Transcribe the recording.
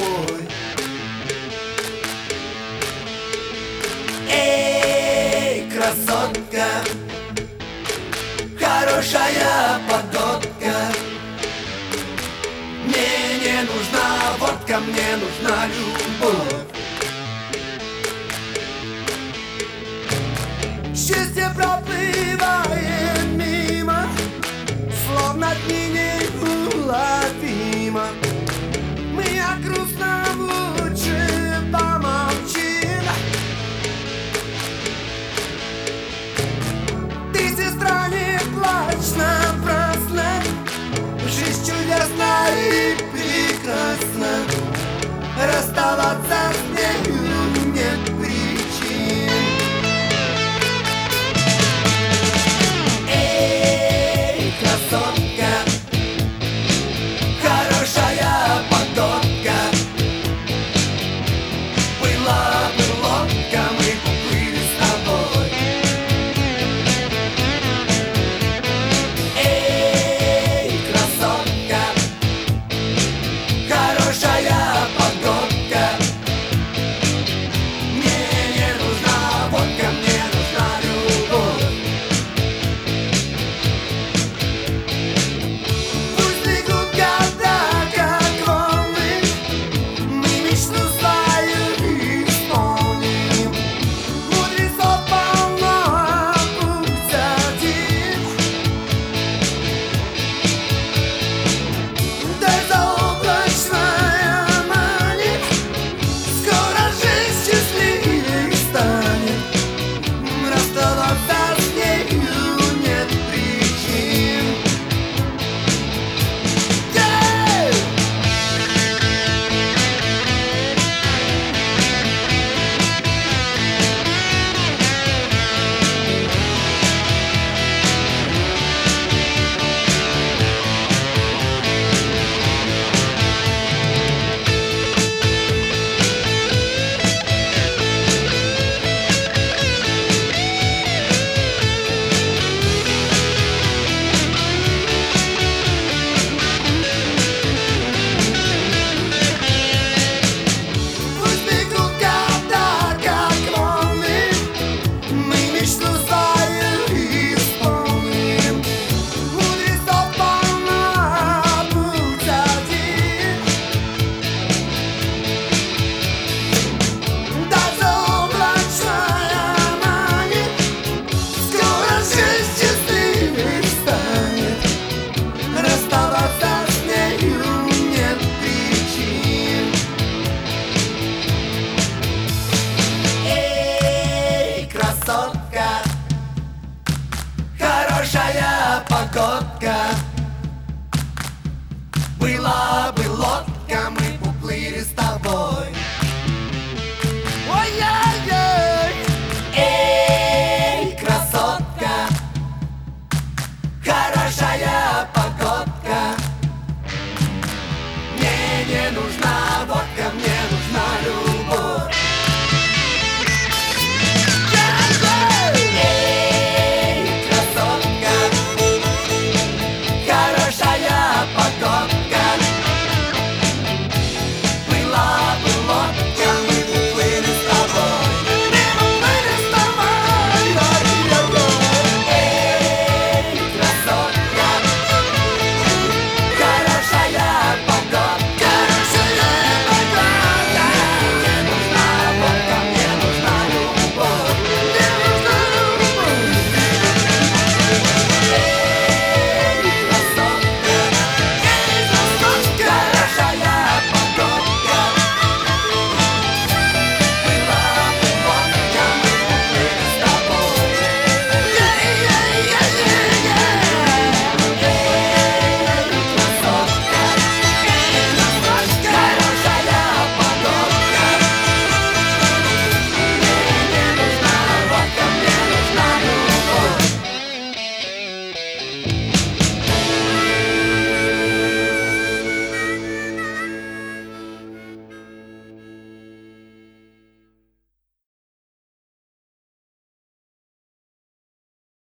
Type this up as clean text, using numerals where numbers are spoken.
тобой. Эй, красотка, хорошая подводка. Мне не нужна водка, мне нужна любовь. Счастье проплывает мимо, словно дни неуловимо. Мы о грустном лучше помолчим. Ты, сестра, не плачь напрасно. Жизнь чудесна и прекрасна. Расставаться с нею нет причин. Эй, красотка, хорошая подводка. Была бы лодка, мы поплыли с тобой. Эй, красотка, хорошая подводка. Мне не нужна водка, мне нужна любовь. Пусть бегут года, как волны, мы мечту свою исполним. Мудрецов полно, а путь один. Дай заоблачная манит, скоро жизнь счастливей станет. Расставаться с нею нет причин. Эй! Пусть бегут года, как волны, мы мечту свою исполним. Мудрецов полно, а путь один. Даже облачная манит, скоро жизнь счастливей станет. Расставаться с нею нет причин. Эй, красотка, хорошая погодка.